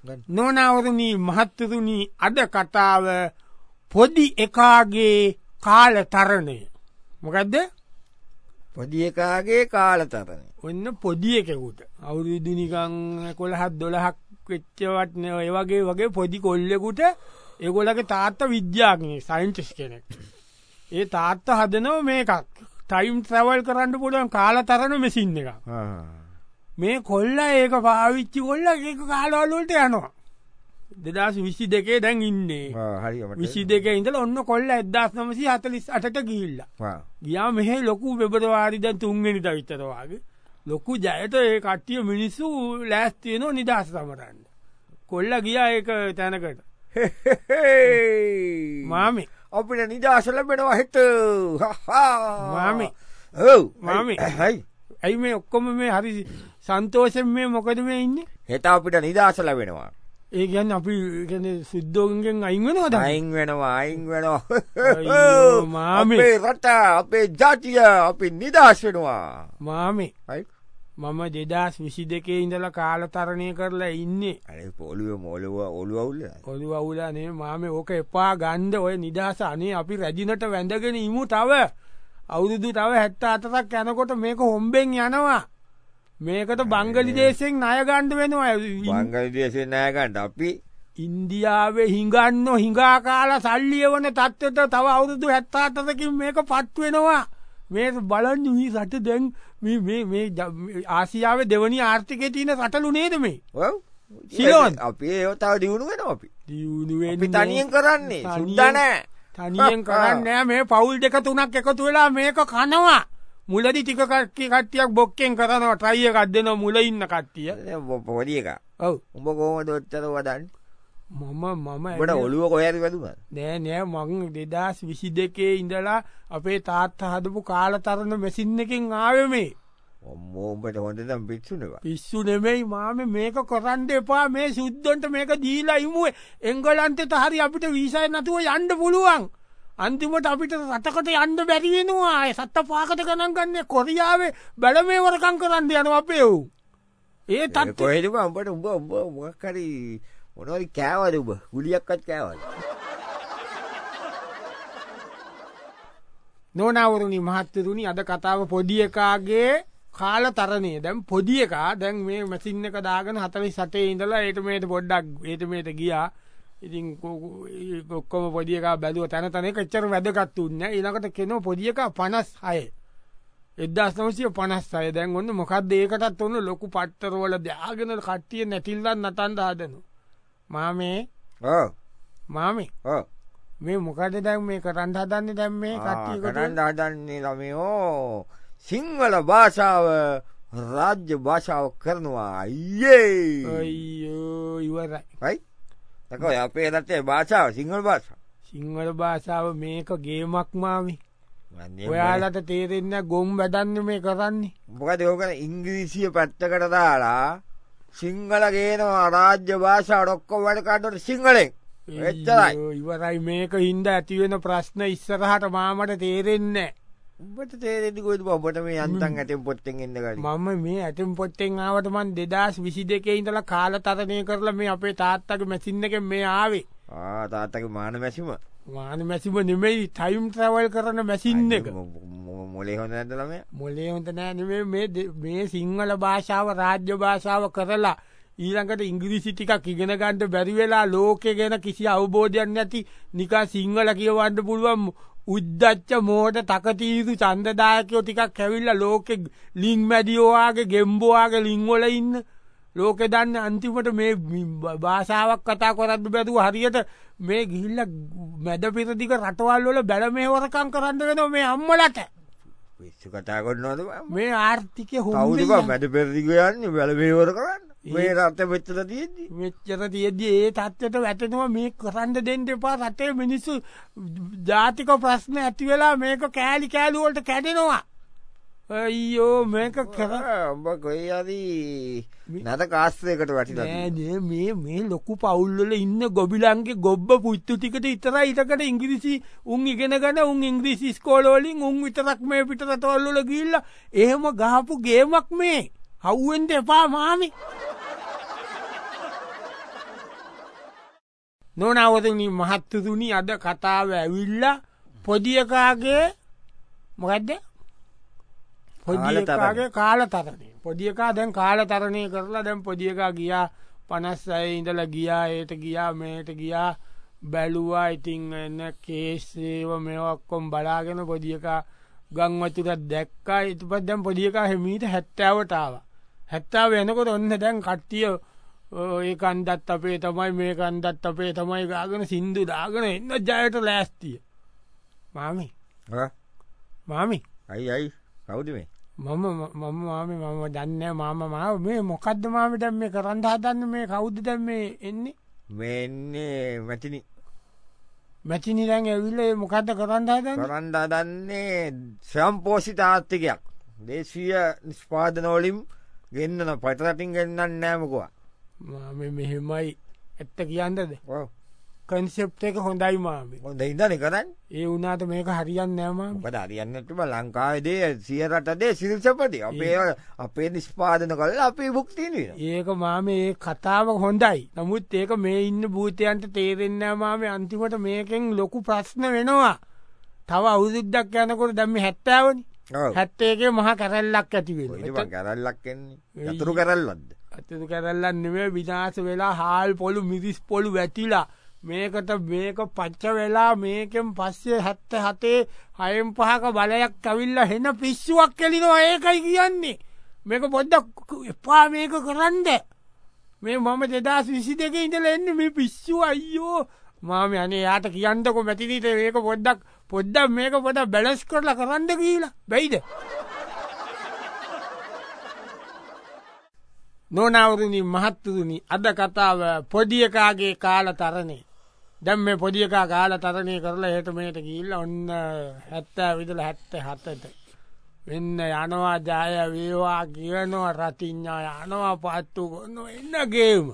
නොනවරණී මහත්තතුනි අද කතාව පොඩි එකාගේ කාලතරණය. මොකක්ද? පොඩි එකාගේ කාලතරණය. ඔන්න පොඩි එකකුට අවුරුදු නිකන් 11-12ක් වෙච්චවත් නේ වගේ පොඩි කොල්ලෙකුට ඒගොල්ලගේ තාත්තා විද්‍යාඥයෙක් සයන්ටිස්ට් කෙනෙක්. ඒ තාත්තා හදනව මේකක් ටයිම් ට්‍රැවල් කරන්න පුළුවන් කාලතරණ මැෂින් එකක්. මේ කොල්ලා ඒක පාවිච්චි කොල්ලා ඒක කාලවල වලට යනවා. 2022 දැන් ඉන්නේ. හරියම 22 ඉඳලා ඔන්න කොල්ලා 1948ට ගිහිල්ලා. ගියා මෙහෙ ලොකු පෙබරවාරි දැන් 3 වෙනිදා විතර වාගේ ලොකු ජයට ඒ කට්ටිය මිනිස්සු ලෑස්ති වෙනවා නිදහස් සමරන්න. කොල්ලා ගියා ඒක තැනකට. මාමේ අපිට නිදහස ලැබෙනවා හෙට. මාමේ ඔව් මාමේ හයි ඇයි මේ ඔක්කොම මේ හරි සන්තෝෂයෙන් මේ මොකද මේ ඉන්නේ? හෙට අපිට නිදහස ලැබෙනවා. ඒ කියන්නේ අපි කියන්නේ සුද්ධෝගෙන් අයින් වෙනවද? අයින් වෙනවා. අයියෝ මාමේ අපේ රට අපේ ජාතිය අපි නිදහස් වෙනවා. මාමේ හයි මම 2022 ඉඳලා කාලතරණය කරලා ඉන්නේ. අනේ ඔළුව අවුල්ලා. ඔළුව අවුලා නේ මාමේ ඕක එපා ගන්න ඔය නිදහස අනේ අපි රැජිනට වැඳගෙන ඉමු තව. අවුරුදු තව 74ක් යනකොට මේක හොම්බෙන් යනවා. මේකට බංගලි දේශයෙන් ණය ගන්න වෙනවා. බංගලි දේශයෙන් ණය ගන්න අපි ඉන්දියාවේ හිඟා කාලා සල්ලි එවන තත්ත්වයට තව අවුරුදු 74කින් මේක පත් වෙනවා. මේ බලන්න මේ රට දැන් මේ ආසියාවේ දෙවනි ආර්ථිකයේ තියෙන රටලු නේද මේ? ඔව්. සිලෝන් අපි ඒව තව දිනු වෙනවා අපි. දිනු වෙන්නේ. අපි තනියෙන් කරන්නේ. සුද්දා නෑ. තනියෙන් කරන්නේ නෑ මේ පවුල් දෙක තුනක් එකතු වෙලා මේක කනවා. මුලදී ටික කට්ටියක් බොක්කෙන් කරනවා ට්‍රයි එකක් දෙනවා මුල ඉන්න කට්ටිය. පොඩි එකා. ඔව්. උඹ කොහොමද ඔච්චර වදන්නේ? මම උඹට ඔළුව කොහෙද වැදුනද? නෑ මං 2022 ඉඳලා අපේ තාත්තා හදපු කාලතරණ මැෂින් එකෙන් ආවේ මේ. අම්මෝ උඹට හොඳ නම් පිස්සු නෙවෙයි. පිස්සු නෙමෙයි මාමේ මේක කරන්න එපා මේ සුද්දන්ට මේක දීලා ඉමු. එංගලන්තෙට හරි අපිට වීසා නැතුව යන්න පුළුවන්. අන්තිමට අපිට රටකට යන්න බැරි වෙනවා. ඒ සත්ත පාකට ගණන් ගන්න කොරියාවේ බැලමේවරකම් කරන්න යනවා අපේ උ. ඒ තත් කොහෙද උඹට උඹ මොකක් හරි මොනවද කෑවද උඹ? ගුලියක්වත් කෑවද? නොනවරුනි මහත්තතුනි අද කතාව පොඩි එකාගේ කාලතරණය. දැන් පොඩි එකා දැන් මේ මැෂින් එක දාගෙන 48 ඉඳලා ඒට මේට පොඩ්ඩක් ඒට මේට ගියා. ඉතින් ඔක්කොම පොඩි එකා බැලුවා තන එක එච්චර වැදගත් උන්නේ නැහැ. ඊළඟට කෙනෝ පොඩි එකා 56. 1956 දැන් ඔන්න මොකද්ද ඒකටත් ඔන්න ලොකු පත්තර වල දාගෙන කට්ටිය නැතිල්ලන් නටන්න හදනවා. මාමේ මාමේ මේ මොකද දැන් මේ කරන්න හදන්නේ දැන් මේ කට්ටිය කරන්න හදන්නේ ළමයෝ සිංහල භාෂාව රාජ්‍ය භාෂාව කරනවා අයියෝ ඉවරයි. හයි තකෝ අපේ රටේ භාෂාව සිංහල භාෂාව මේක ගේමක් මාමේ. ඔයාලට තේරෙන්නේ ගොම් වැඩන්නේ මේ කරන්නේ. මොකද ඕක ඉංග්‍රීසිය පැත්තකට දාලා සිංහල ගේනවා රාජ්‍ය භාෂාවට ඔක්කොම වැඩ කරනකොට සිංහලෙන් එච්චරයි. ඉවරයි මේක හින්දා ඇති වෙන ප්‍රශ්න ඉස්සරහට මාමට තේරෙන්නේ නැහැ. උඹට තේරෙන්නේ කොයිද ඔබට මේ යන්තම් ඇටෙන් පොත්තෙන් එන්න ගන්නේ? මම මේ ඇටෙන් පොත්තෙන් ආවට මං 2022 ඉඳලා කාලතරණය කරලා මේ අපේ තාත්තගේ මැෂින් එකෙන් මේ ආවේ. තාත්තගේ මාන මැෂිම නෙමෙයි ටයිම් ට්‍රැවල් කරන මැෂින් එක. මොලේ හොඳ නැද්ද ළමයා? මොලේ හොඳ නෑ නෙමෙයි මේ සිංහල භාෂාව රාජ්‍ය භාෂාව කරලා ඊළඟට ඉංග්‍රීසි ටිකක් ඉගෙන ගන්න බැරි වෙලා ලෝකේ ගැන කිසි අවබෝධයක් නැති නිකන් සිංහල කියවන්න පුළුවන් උද්දච්ච මෝඩ තකතිරු ඡන්දදායකයෝ ටිකක් ඇවිල්ලා ලෝකේ ලිං මැදියෝ ආගේ ගෙම්බෝ ආගේ ලිං වල ඉන්න ලෝකේ දන්නේ අන්තිමට මේ භාෂාවක් කතා කරද්ද බැරුව හරියට මේ ගිහිල්ලා මැද පෙරදිග රටවල් වල බැලමේවරකම් කරන්න වෙනවා මේ අම්මලට. පිස්සු කතා කරනවද මේ ආර්ථිකය හොම්බේ කවුද මැද පෙරදිග යන්නේ බැලමේවර කරන්න? මේ රටේ මෙච්චර තියෙද්දි ඒ තත්ත්වයට වැටෙනවා මේ කරන්න දෙන්න එපා. රටේ මිනිස්සු ජාතික ප්‍රශ්න ඇති වෙලා මේක කෑලි වලට කැඩෙනවා. අයියෝ මේක උඹ කොයි හරි නද කාස්ත්‍රයකට වැටිලා නෑ මේ ලොකු පවුල් වල ඉන්න ගොබිලන්ගේ ගොබ්බ පුත්තු ටිකට විතරයි ඊටකට ඉංග්‍රීසි උන් ඉගෙන ගන්න උන් ඉංග්‍රීසි ඉස්කෝල වලින් උන් විතරක් මේ පිටරටවල වල ගිහිල්ලා එහෙම ගහපු ගේමක් මේ හවුවෙන්න එපා මාමි. නොනවතුනි මහත්තතුනි අද කතාව ඇවිල්ල පොදියකාගේ මොකක්ද පොදියකාගේ කාලතරණය පොදියකා දැන් කාලතරණය කරලා දැන් පොදියකා ගියා 56 ඉඳල ගියා ඒට ගියා මේට ගියා බැලුවා ඉතිං එන්න කේස්සේව මෙවක්කොම් බලාගෙන පොදියකා ගංවතුරත් දැක්කා ඉතුපත් දැම් පොදියකා හෙමීට 70ටාව 70 එනකොට ඔන්න දැන් කට්ටිය ඒ කන්දත් අපේ තමයි මේ කන්දත් අපේ තමයි ගාගෙන සින්දු දාගෙන එන්න ජයට ලෑස්තිය මාමි මාමි අයි කවුද මේ මම දන්න මාම මාව මේ මොකක්ද මාම දැම් මේ කරන්න හදන්න මේ කවුද්ද දැම් මේ එන්නේ මෙන්නේ මැතිනි මැතිනි දැන් ඇවිල්ල මොකක්ද කරන්න හදන්න කරන්න දන්නේ සම්පෝෂිත ආර්ථිකයක් දේශීය නිස්පාදනෝලිම් ගෙන්න්නන පටරටින් ගන්නන්න නෑමකවා මෙහෙමයි ඇත්ත කියන්නද කන්සෙප් එක හොඳයි මාමි හොඳ ඉදන කරන්න ඒ වුනාට මේක හරියන්න නෑම පට අරියන්නටම ලංකාවදේ සියරටදේ සිල්සපති අපේ නිස්පාදන කල අපේ බුක්තිීන ඒක මාම ඒ කතාව හොඳයි නමුත් ඒක මේ ඉන්න භූතයන්ට තේරෙන්න මාම අන්තිමට මේකෙන් ලොකු ප්‍රශ්න වෙනවා තව අවුදුද්දක් යනකොට දැම්ම 70වනි 70ගේ මහ කැරැල්ලක් ඇතිවෙන කැරල්ලක්න්නේ යතුරු කරල්ලද අතුරු කැරල්ලන්නෙේ විනාස වෙලා හාල් පොලු මිරිස් පොලු වැටිලා මේකට මේක පච්ච වෙලා මේකෙන් පස්සේ 77 6 5ක බලයක් කවිල්ල හෙන පිස්සුවක් කෙලිනවා ඒකයි කියන්නේ මේක පොඩ්ඩක් එපා මේක කරන්ද මේ මම 2022 ඉඳලා එන්නේ මේ පිස්සුව අයියෝ මාම අනේ යාට කියන්නකො මැතිනීට මේක පොඩ්ඩක් මේක පොඩ්ඩක් බැලන්ස් කරලා කරන්න කියලා බැයිද නොනවරුනි මහත්තුරුනි අද කතාව පොදියකාගේ කාලතරණය දැම් මේ පොදියකා කාලතරණය කරලා හට මේට ගිල්ල ඔන්න 70 විදල 77ට වෙන්න යනවා ජය වේවා කියනවා රතිඥා යනවා පත්තු කොන්න එන්නගේම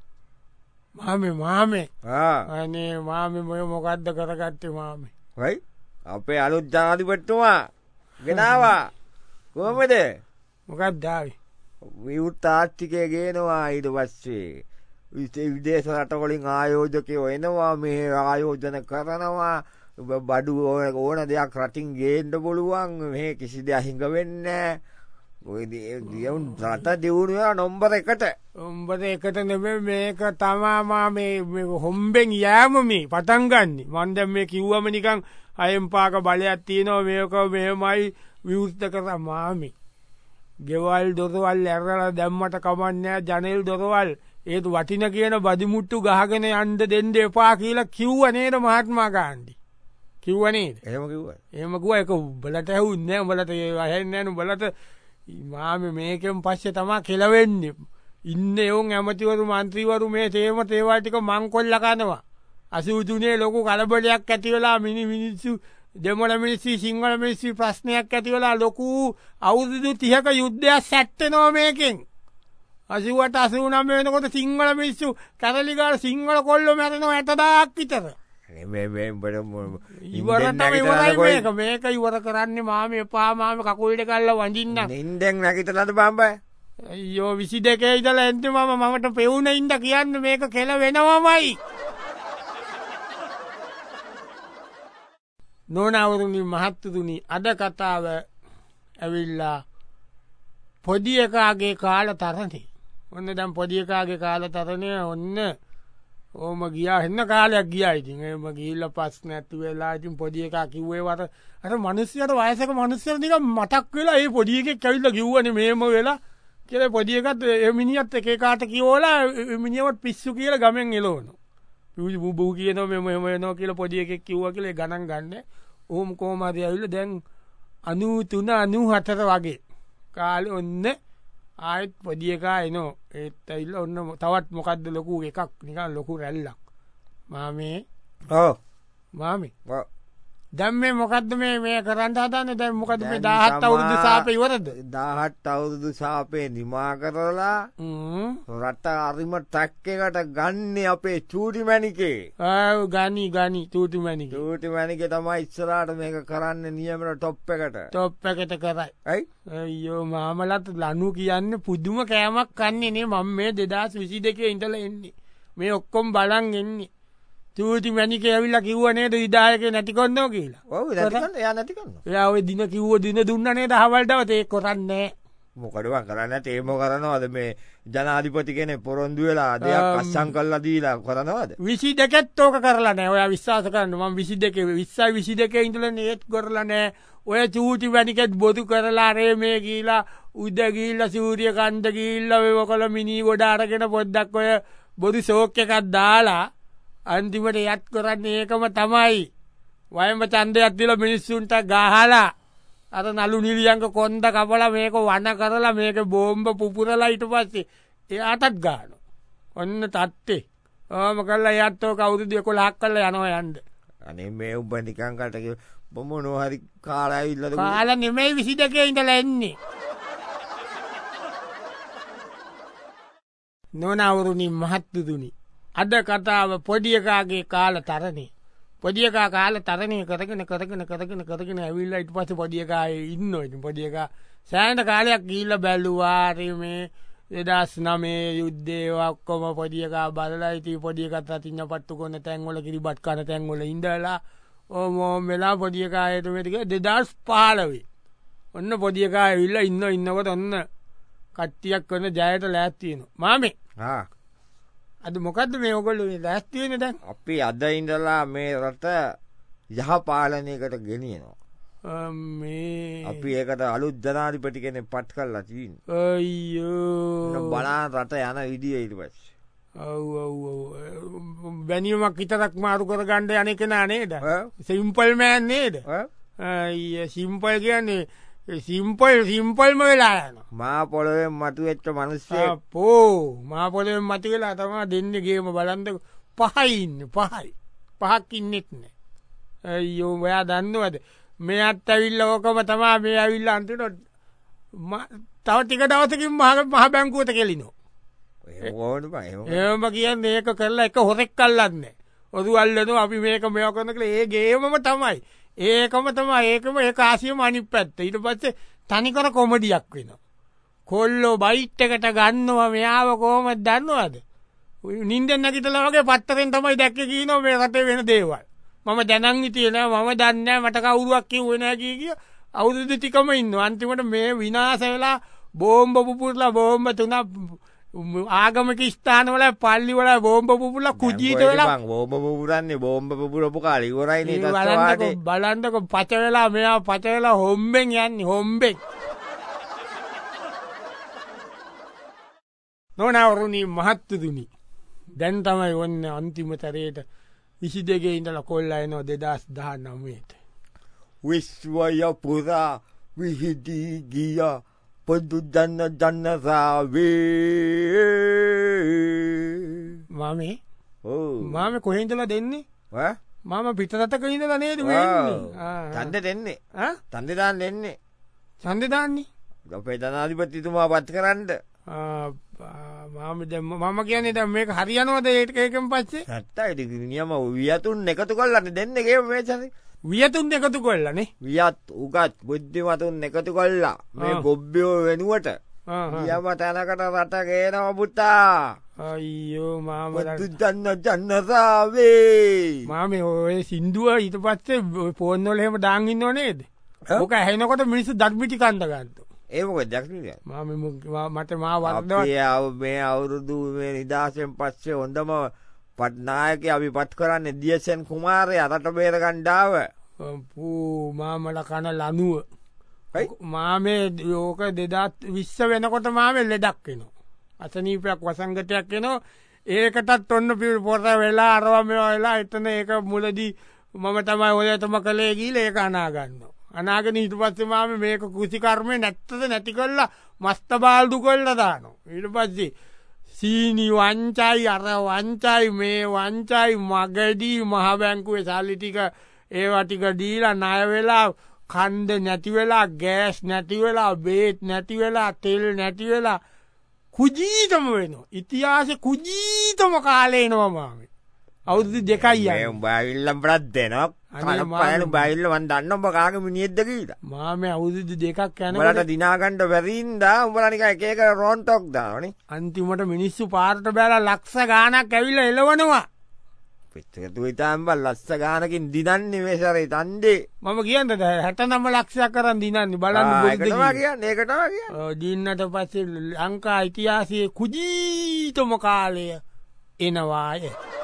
මාමේ අනේ මාමි මොය මොකක්ද කරගත්තේ මාමි වයි අපේ අලුත් ජනාධිපතිතුමා ගෙනවා කොහොමද මොකක් දාවි විවුත් ආර්ථිකය ගේනවා ඊට පස්සේ විදේශ රටකොලින් ආයෝජකය එනවා මේ ආයෝජන කරනවා බඩු ඕන දෙයක් රටින් ගේන්ඩ පුළුවන් මේ කිසි දෙයක් හිඟ වෙන්න ගියවුන් රට දියුණුව නොම්බර එකට ඔම්බද එකට නෙබ මේක තමාමා මේ හොම්බෙන් යෑමමි පටන්ගන්නේ මන්ද මේ කිව්වම නිකං අයම් පාක බලයක් තියනවා මේක මෙමයි විවෘත්ත කර මාමි ගෙවල් දොරවල් ඇරල දැම්මට කමන්නෑ ජනල් දොරවල් ඒත් වටින කියන බදිමුට්ටු ගහගෙන අන්ඩ දෙන්ඩ එපා කියලා කිව්වනේද මහත්මා ගාන්ඩි කිව්වනේද ඒමකුව එක බලට ඇහුන්න බලට වහෙන්නෑනු බලට මාම මේකෙන් පස්සේ තමා කෙලවෙන්නේ ඉන්න එවුන් ඇමතිවරු මන්ත්‍රීවරු මේ තේම තේවාටික මංකොල්ල කනවා අසූතුනේ ලොකු කලබලයක් ඇතිවෙලා මිනිස්සු දෙමල මිනිස්සි සිංහල මිනිස්සි ප්‍රශ්නයක් ඇතිවෙලා ලොකු අවුරුදු 30ක යුද්ධයක් සැට්ටනෝ මේකෙන් 80ට 89 වෙනකොට සිංහල මිනිස්සු කැරලිගාල සිංහල කොල්ලෝ මැරෙනවා 60000ක් විතර මේක ඉවර කරන්නේ මාම එපා මාම කකුල්ට කල්ල වඳින්න නින්දෙන් නැගිටලද බම්බයි අයියෝ 22 ඉඳලා එන්න මමට පෙවුන ඉඳ කියන්න මේක කෙල වෙනවමයි නොනවරුනි මහත්තතුනි අද කතාව ඇවිල්ලා පොදියකාගේ කාලතරණය ඔන්න දැම් පොදියකාගේ කාලතරණය ඔන්න ඕම ගියා එන්න කාලයක් ගියා ඉතින් එම ගිල්ල පස්න ඇතු වෙලා ඉතින් පොදිය එකා කිව්වේවට අර මනුස්සයට වයසක මනුස්සර නික මතක් වෙලා ඒ පොඩි එකෙක් කැවිල්ලා කිව්වනේ මේම වෙලා කියලා පොඩි එකත් මිනිහත් එක එකාට කියවලා මිනිහවට පිස්සු කියලා ගමෙන් එළවනවා බූ කියනවා මෙම වෙනවා කියලා පොඩි එකෙක් කිව්වා කියලා ගණන් ගන්න ඕම් කොහම හරි ඇවිල්ලා දැන් 93 94 වගේ කාලේ ඔන්න ආයෙත් පොඩි එකා එනවා ඒත් ඇවිල්ලා ඔන්න තවත් මොකද්ද ලොකු එකක් නිකන් ලොකු රැල්ලක් මාමේ මාමේ දැන් මේ මොකද්ද මේ කරන්න හදන්නේ දැන් මොකද්ද මේ 17 අවුරුදු සාපේ ඉවරද 17 අවුරුදු සාපේ නිමා කරලා රට අරිම ට්‍රක් එකට ගන්නේ අපේ චූටි මැණිකේ ගනි චූටි මැණිකේ තමයි ඉස්සරහට මේක කරන්න නියමන টොප් එකට කරයි අයියෝ මාමලත් ලනු කියන්නේ පුදුම කෑමක් කන්නේ නේ මම මේ 2022 ඉඳලා එන්නේ මේ ඔක්කොම බලන් එන්නේ චූටි මැනික ඇවිල්ලා කිව්ව නේද විදායක නැති කොන්නෝ කියලා. ඔව් නැතිකන්න එයා නැතිකන්න. එයා ඔය දින කිව්ව දින දුන්න නේද හවල් දවස් ඒක කරන්නේ. මොකටවත් කරන්නේ නැත්නම් ඒම කරනවද මේ ජනාධිපති කෙනෙක් පොරොන්දු වෙලා දෙයක් අස්සම් කරලා දීලා කරනවද? 22ත් ඕක කරලා නැහැ. ඔයා විශ්වාස කරන්න මම 22 20යි 22 ඉඳලා නේත් කරලා නැහැ. ඔය චූටි මැනිකත් බොදු කරලා රේ මේ ගිහිලා උද ගිහිල්ලා සූර්ය කන්ද ගිහිල්ලා ඔය කොළ මිනි ගොඩ අරගෙන පොඩ්ඩක් ඔය බොදු ෂෝක් එකක් දාලා අන්තිමට යත් කරන්නේ ඒකම තමයි. වයඹ ඡන්දයක් දීලා මිනිස්සුන්ට ගහලා අර නලු නිලියංග කොන්ද කපලා මේක වන කරලා මේක බෝම්බ පුපුරලා ඊට පස්සේ එයාටත් ගන්නවා. ඔන්න තට්ටේ. ඕම කරලා එයාත් ඔක අවුරුදු 11ක් කරලා යනවා යන්න. අනේ මේ උඹ නිකන් කට මොනෝ හරි කාලා ඇවිල්ලාද? කාලා නෙමෙයි 22 ඉඳලා එන්නේ. නොනවරුනි මහත්තුදුනි. අද කතාව පොඩි එකාගේ කාල තරණේ. පොඩි එකා කාල තරණේ කරගෙන ඇවිල්ලා ඊට පස්සේ පොඩි එකා ඉන්නවා. ඉතින් පොඩි එකා සෑහෙන කාලයක් ගිහිල්ලා බැලුවා මේ 2009 යුද්ධේ ඔක්කොම පොඩි එකා බලලා ඉතින් පොඩි එකත් අතින් පත්තු කරන තැන් වල කිරිබත් කන තැන් වල ඉඳලා ඕම මෙලා පොඩි එකා ආයෙත් මේ 2015 ඔන්න පොඩි එකා ඇවිල්ලා ඉන්නකොට ඔන්න කට්ටියක් කරන ජයයට ලෑස්ති වෙනවා. මාමේ අද මොකද්ද මේ ඔයගොල්ලෝ මේ ලෑස්ති වෙන්නේ දැන්? අපි අද ඉඳලා මේ රට යහපාලනයකට ගෙනියනවා. මේ අපි ඒකට අලුත් ජනාධිපති කෙනෙක් පත් කරලා තියෙනවා. අයියෝ බලන්න රට යන විදිය ඊට පස්සේ. ඔව් බැනියමක් විතරක් මාරු කරගන්න යන්නේ කෙනා නේද? සිම්පල් මෑන් නේද? අයිය සිම්පල් කියන්නේ සිම්පල්ම වෙලා යනවා. මා පොළොවෙන් මතුවෙච්ච මිනිස්සෙක්. අපෝ මා පොළොවෙන් මතුවෙලා තමයි දෙන්නේ ගේම බලන්න පහයි ඉන්නේ පහක් ඉන්නෙත් නෑ. අයියෝ ඔයා දන්නවද මෙයාත් ඇවිල්ලා ඕකම තමයි මේ ඇවිල්ලා අන්තිමට තව ටික දවසකින් මහ බැංකුවට කෙලිනවා. එහෙම කියන්නේ ඒක කරලා එක හොරෙක් අල්ලන්නේ. ඔදු අල්ලනවා අපි මේක මේව කරන කියලා ඒ ගේමම තමයි. ඒකම ඒ කාසියම අනිත් පැත්ත. ඊට පස්සේ තනිකර කොමඩියක් වෙනවා. කොල්ලෝ බයිට් එකට ගන්නවා මෙයාව කොහොමද දන්නවද? නින්දෙන් නැගිටලා වගේ පත්තරෙන් තමයි දැක්කේ කියනවා මේ රටේ වෙන දේවල්. මම දැනන් හිටියේ නෑ මම දන්නේ නෑ මට කවුරුවක් කිව්වේ නෑ කිය අවුරුදු ටිකම ඉන්නවා. අන්තිමට මේ විනාශ වෙලා බෝම්බ පුපුරලා බෝම්බ තුනක් ආගමික ස්ථානවල පල්ලි වල බෝම්බ පුපුරලා කුජීත වෙලා බෝම්බ පුපුරන්නේ බෝම්බ පුපුරපු කාලේ ඉවරයිනේ තත්වාදී. බලන්නකො පච වෙලා මෙයා පච වෙලා හොම්බෙන් යන්නේ හොම්බෙන්. නොනවරුනි මහත්තුදුනි. දැන් තමයි ඔන්න අන්තිම තරේට 22 ඉඳලා කොල්ලා එනවා 2019ට. විශ්වය පුරා විහිදී ගියා පොදු ජන රාවේ. මාමේ ඔව් මාමේ කොහෙන් ඉඳලා දෙන්නේ? ඈ මාම පිටරටක ඉඳලා නේද වෙන්නේ? ඡන්දෙ දෙන්නේ. ඡන්දෙ දාන්න දෙන්නේ. ඡන්දෙ දාන්නේ? අපේ ජනාධිපතිතුමා පත් කරන්න. මාම දැන් මම කියන්නේ දැන් මේක හරියනවද ඒකෙන් පස්සේ? නැත්තයි නියම වියතුන් එකතු කරලානේ දෙන්නේ ගේම මේ ඡන්දෙ. වියතුන් එකතු කරලානේ. වියත් උගත් බුද්ධිමතුන් එකතු කරලා මේ ගොබ්බියෝ වෙනුවට යම තැනකට රට ගේනවා පුතා. අයියෝ මාම ජන රාවේ. මාමේ ඔය සින්දුව ඊට පස්සේ ෆෝන් වල එහෙම දාන් ඉන්නව නේද? ඔක ඇහෙනකොට මිනිස්සු දඩමිටි කන්ද ගන්නවා. ඒ මොකද දැක්කේ? මාමේ මට මා වර්ධව මේ අවුරුදු මේ නිදාසෙන් පස්සේ හොඳම පට්නායකයා අපි පත් කරන්නේ දියසෙන් කුමාරයා රට බේර ගන්න ආව. පූ මාමල කන ලනුව. මාමේ ඕක 2020 වෙනකොට මාමේ ලෙඩක් වෙනවා. අසනීපයක් වසංගතයක් එනවා. ඒකටත් ඔන්න පොර වෙලා අරව මේවා වෙලා එතන ඒක මුලදී මම තමයි ඔයතම කලේ ගිහලා ඒක අනා ගන්නවා. අනාගෙන ඊට පස්සේ මාමේ මේක කුසි කර්මේ නැති කරලා මස්ත බාල්දු කරලා දානවා. ඊට පස්සේ සීනි වංචයි අර වංචයි මේ වංචයි මගදී මහ බැංකුවේ සල්ලි ටික ඒවා ටික දීලා ණය වෙලා කන්ද නැති වෙලා ගෑස් නැති වෙලා බේත් නැති වෙලා තෙල් නැති වෙලා කුජීතම වෙනවා. ඉතිහාසෙ කුජීතම කාලේ එනවා මාමේ. අවුරුදු 2යි යන්නේ. උඹ ඇවිල්ලා බ්‍රත් දෙනවා. අනේ පායන බයිල්ල මන් දන්න උඹ කාගේ මිනිහෙක්ද කියලා. මාමේ අවුරුදු 2ක් යනකොට උඹලට දිනා ගන්න බැරි ඉඳා උඹලා නිකන් එක එක රෝන් ටොක් දානවනේ. අන්තිමට මිනිස්සු පාරට බැලලා ලක්ෂ ගාණක් ඇවිල්ලා එලවනවා. පිච්චකතු ඉතාම්බල් ලස්ස ගානකින් දිනන්නේ මේසරේ තන්දේ මම කියන්නද 69 ලක්ෂයක් කරන් දිනන්නේ බලන්න ඒකටවා කියන්න ඒකටවා කිය දින්නට පස්සේ ලංකා ඉතිහාසයේ කුජීතම කාලය එනවාය